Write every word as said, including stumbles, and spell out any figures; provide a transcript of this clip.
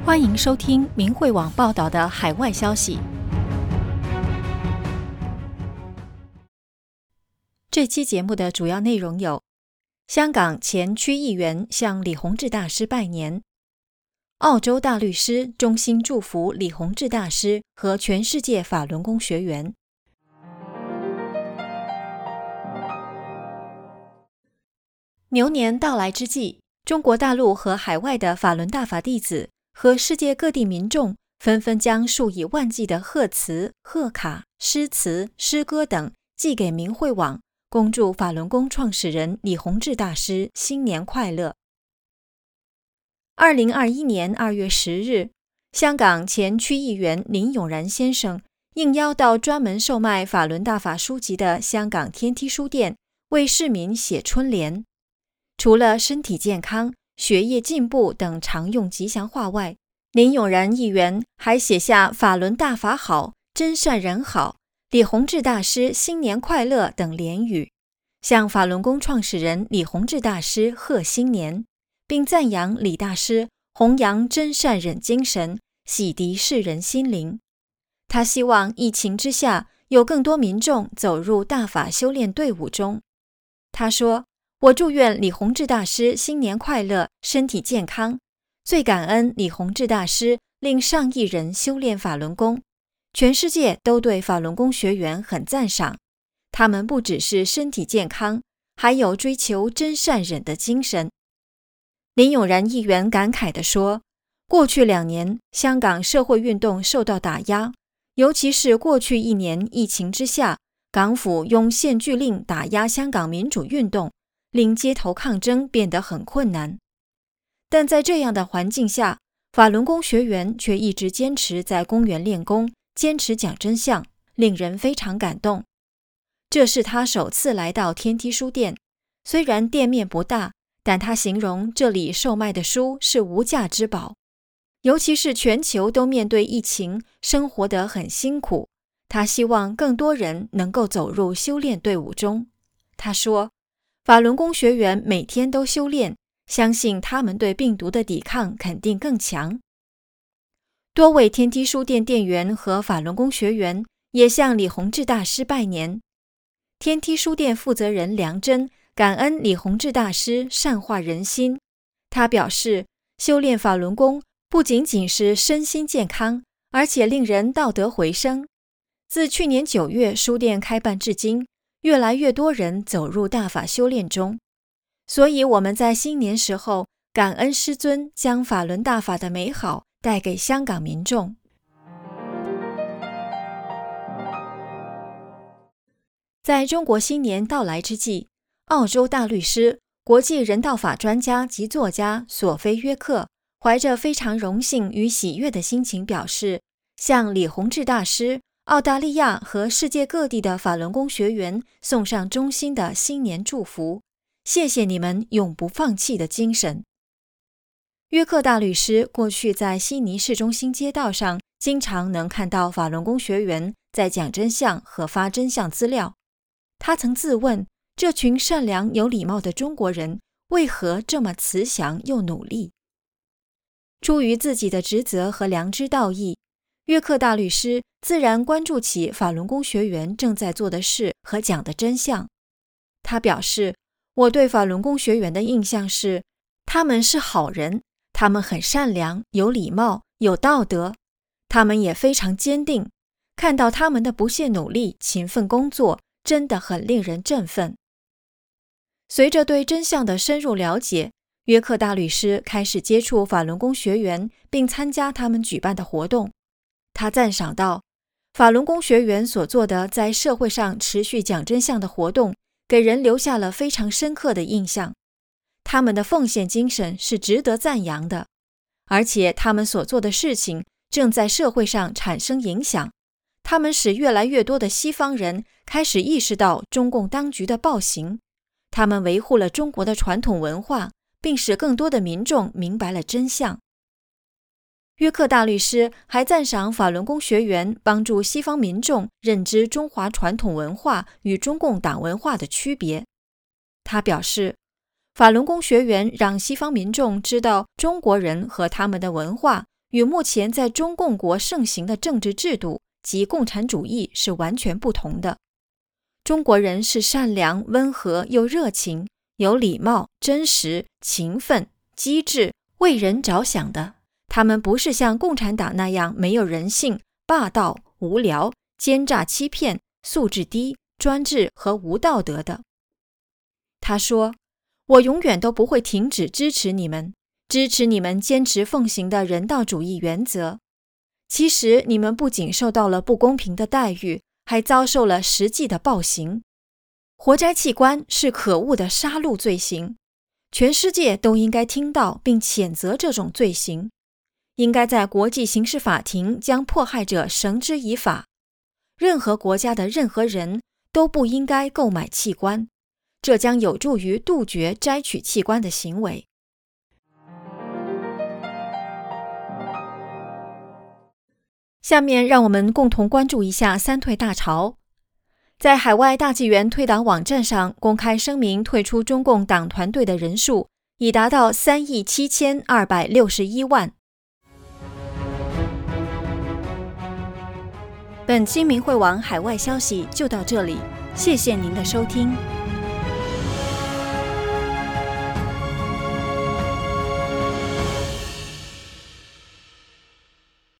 欢迎收听明慧网报道的海外消息。这期节目的主要内容有：香港前区议员向李洪志大师拜年；澳洲大律师衷心祝福李洪志大师和全世界法轮功学员。牛年到来之际，中国大陆和海外的法轮大法弟子和世界各地民众纷纷将数以万计的贺词、贺卡、诗词、诗歌等寄给明慧网，恭祝法轮功创始人李洪志大师新年快乐。二零二一年二月十日，香港前区议员林永然先生应邀到专门售卖法轮大法书籍的香港天梯书店，为市民写春联。除了身体健康、学业进步等常用吉祥话外，林永然议员还写下法轮大法好、真善人好、李洪志大师新年快乐等联语，向法轮功创始人李洪志大师贺新年，并赞扬李大师弘扬真善忍精神，洗涤世人心灵。他希望疫情之下有更多民众走入大法修炼队伍中。他说，我祝愿李洪志大师新年快乐，身体健康。最感恩李洪志大师令上亿人修炼法轮功，全世界都对法轮功学员很赞赏。他们不只是身体健康，还有追求真善忍的精神。林永然议员感慨地说，过去两年香港社会运动受到打压，尤其是过去一年疫情之下，港府用限聚令打压香港民主运动，令街头抗争变得很困难。但在这样的环境下，法轮功学员却一直坚持在公园练功，坚持讲真相，令人非常感动。这是他首次来到天梯书店，虽然店面不大，但他形容这里售卖的书是无价之宝。尤其是全球都面对疫情，生活得很辛苦，他希望更多人能够走入修炼队伍中。他说，法轮功学员每天都修炼，相信他们对病毒的抵抗肯定更强。多位天梯书店店员和法轮功学员也向李洪志大师拜年。天梯书店负责人梁真感恩李洪志大师善化人心，他表示，修炼法轮功不仅仅是身心健康，而且令人道德回升。自去年九月书店开办至今，越来越多人走入大法修炼中，所以我们在新年时候感恩师尊将法轮大法的美好带给香港民众。在中国新年到来之际，澳洲大律师、国际人道法专家及作家索菲·约克怀着非常荣幸与喜悦的心情表示，向李洪志大师、澳大利亚和世界各地的法轮功学员送上衷心的新年祝福，谢谢你们永不放弃的精神。约克大律师过去在悉尼市中心街道上经常能看到法轮功学员在讲真相和发真相资料。他曾自问，这群善良有礼貌的中国人为何这么慈祥又努力？出于自己的职责和良知道义，约克大律师自然关注起法轮功学员正在做的事和讲的真相。他表示，我对法轮功学员的印象是，他们是好人，他们很善良，有礼貌，有道德，他们也非常坚定，看到他们的不懈努力、勤奋工作，真的很令人振奋。随着对真相的深入了解，约克大律师开始接触法轮功学员，并参加他们举办的活动。他赞赏道，法轮功学员所做的在社会上持续讲真相的活动，给人留下了非常深刻的印象。他们的奉献精神是值得赞扬的，而且他们所做的事情正在社会上产生影响。他们使越来越多的西方人开始意识到中共当局的暴行，他们维护了中国的传统文化，并使更多的民众明白了真相。约克大律师还赞赏法轮功学员帮助西方民众认知中华传统文化与中共党文化的区别。他表示，法轮功学员让西方民众知道中国人和他们的文化与目前在中共国盛行的政治制度及共产主义是完全不同的。中国人是善良、温和又热情，有礼貌、真实、勤奋、机智，为人着想的。他们不是像共产党那样没有人性、霸道、无聊、奸诈欺骗、素质低、专制和无道德的。他说，我永远都不会停止支持你们，支持你们坚持奉行的人道主义原则。其实你们不仅受到了不公平的待遇，还遭受了实际的暴行。活摘器官是可恶的杀戮罪行，全世界都应该听到并谴责这种罪行，应该在国际刑事法庭将迫害者绳之以法。任何国家的任何人都不应该购买器官，这将有助于杜绝摘取器官的行为。下面让我们共同关注一下三退大潮。在海外大纪元退党网站上公开声明退出中共党团队的人数已达到三亿七千二百六十一万。本期明慧网海外消息就到这里，谢谢您的收听。